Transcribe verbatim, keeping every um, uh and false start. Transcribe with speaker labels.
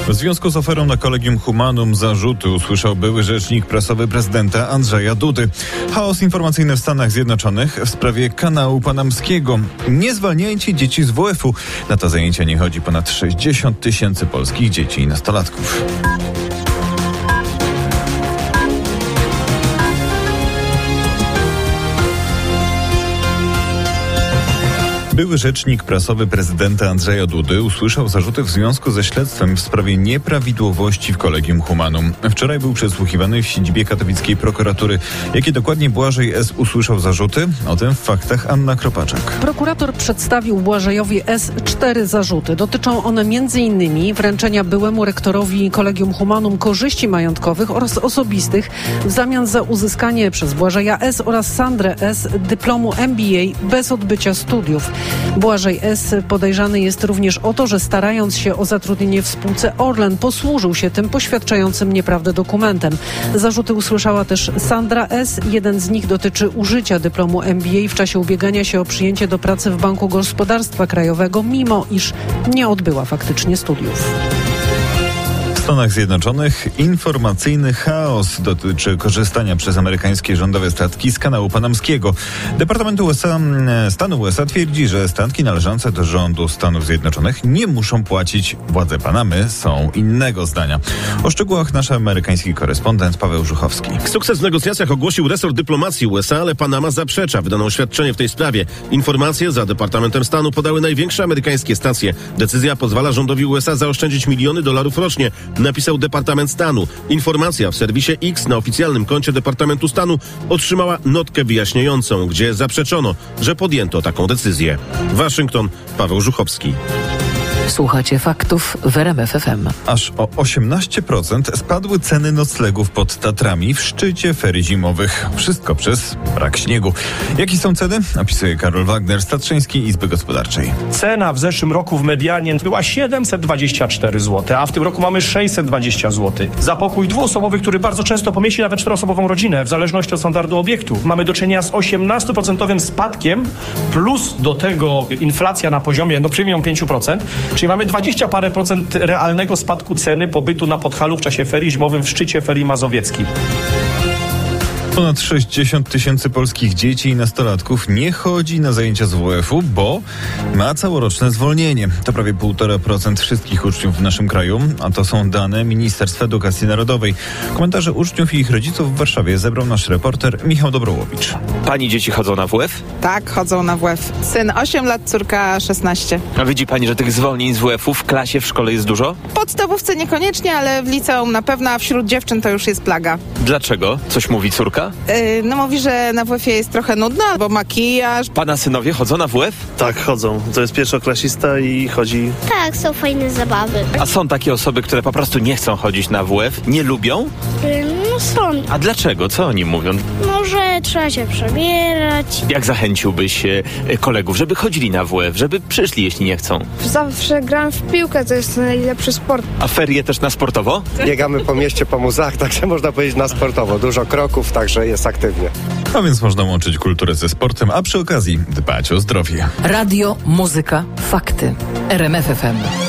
Speaker 1: W związku z aferą na Collegium Humanum zarzuty usłyszał były rzecznik prasowy prezydenta Andrzeja Dudy. Chaos informacyjny w Stanach Zjednoczonych w sprawie kanału panamskiego. Nie zwalniajcie dzieci z W F-u. Na to zajęcia nie chodzi ponad sześćdziesiąt tysięcy polskich dzieci i nastolatków. Były rzecznik prasowy prezydenta Andrzeja Dudy usłyszał zarzuty w związku ze śledztwem w sprawie nieprawidłowości w Collegium Humanum. Wczoraj był przesłuchiwany w siedzibie katowickiej prokuratury. Jakie dokładnie Błażej S. usłyszał zarzuty? O tym w faktach Anna Kropaczak.
Speaker 2: Prokurator przedstawił Błażejowi S. cztery zarzuty. Dotyczą one między innymi wręczenia byłemu rektorowi Collegium Humanum korzyści majątkowych oraz osobistych w zamian za uzyskanie przez Błażeja S. oraz Sandrę S. dyplomu M B A bez odbycia studiów. Błażej S. podejrzany jest również o to, że starając się o zatrudnienie w spółce Orlen posłużył się tym poświadczającym nieprawdę dokumentem. Zarzuty usłyszała też Sandra S. Jeden z nich dotyczy użycia dyplomu M B A w czasie ubiegania się o przyjęcie do pracy w Banku Gospodarstwa Krajowego, mimo iż nie odbyła faktycznie studiów.
Speaker 1: W Stanach Zjednoczonych informacyjny chaos dotyczy korzystania przez amerykańskie rządowe statki z kanału panamskiego. Departament U S A, stanu U S A twierdzi, że statki należące do rządu Stanów Zjednoczonych nie muszą płacić. Władze Panamy są innego zdania. O szczegółach nasz amerykański korespondent Paweł Żuchowski.
Speaker 3: Sukces w negocjacjach ogłosił resort dyplomacji U S A, ale Panama zaprzecza. Wydano oświadczenie w tej sprawie. Informacje za Departamentem Stanu podały największe amerykańskie stacje. Decyzja pozwala rządowi U S A zaoszczędzić miliony dolarów rocznie, napisał Departament Stanu. Informacja w serwisie X na oficjalnym koncie Departamentu Stanu otrzymała notkę wyjaśniającą, gdzie zaprzeczono, że podjęto taką decyzję. Waszyngton, Paweł Żuchowski.
Speaker 4: Słuchacie faktów w R M F F M.
Speaker 1: Aż o osiemnaście procent spadły ceny noclegów pod Tatrami w szczycie ferii zimowych. Wszystko przez brak śniegu. Jakie są ceny? Opisuje Karol Wagner z Tatrzańskiej Izby Gospodarczej.
Speaker 5: Cena w zeszłym roku w medianie była siedemset dwadzieścia cztery złote, a w tym roku mamy sześćset dwadzieścia złotych. Za pokój dwuosobowy, który bardzo często pomieści nawet czteroosobową rodzinę, w zależności od standardu obiektu, mamy do czynienia z osiemnaście procent spadkiem, plus do tego inflacja na poziomie, no przynajmniej pięć procent, czyli mamy dwadzieścia parę procent realnego spadku ceny pobytu na Podhalu w czasie ferii zimowym w szczycie ferii mazowieckiej.
Speaker 1: Ponad sześćdziesiąt tysięcy polskich dzieci i nastolatków nie chodzi na zajęcia z W F-u, bo ma całoroczne zwolnienie. To prawie półtora procent wszystkich uczniów w naszym kraju, a to są dane Ministerstwa Edukacji Narodowej. Komentarze uczniów i ich rodziców w Warszawie zebrał nasz reporter Michał Dobrołowicz.
Speaker 6: Pani dzieci chodzą na W F?
Speaker 7: Tak, chodzą na W F. Syn osiem lat, córka szesnaście.
Speaker 6: A widzi pani, że tych zwolnień z W F-u w klasie, w szkole jest dużo?
Speaker 7: W podstawówce niekoniecznie, ale w liceum na pewno, a wśród dziewczyn to już jest plaga.
Speaker 6: Dlaczego? Coś mówi córka?
Speaker 7: Yy, no mówi, że na W F-ie jest trochę nudno, albo makijaż.
Speaker 6: Pana synowie chodzą na W F?
Speaker 8: Tak, chodzą. To jest pierwszoklasista i chodzi...
Speaker 9: Tak, są fajne zabawy.
Speaker 6: A są takie osoby, które po prostu nie chcą chodzić na W F? Nie lubią?
Speaker 9: Yy, no są.
Speaker 6: A dlaczego? Co oni mówią?
Speaker 9: Może trzeba się przebierać.
Speaker 6: Jak zachęciłbyś e, kolegów, żeby chodzili na W F, żeby przyszli, jeśli nie chcą?
Speaker 10: Zawsze gram w piłkę, to jest najlepszy sport.
Speaker 6: A ferie też na sportowo?
Speaker 11: Biegamy po mieście, po muzeach, także można powiedzieć na sportowo. Dużo kroków, także jest aktywnie.
Speaker 1: A więc można łączyć kulturę ze sportem, a przy okazji dbać o zdrowie.
Speaker 4: Radio, muzyka, fakty. R M F F M.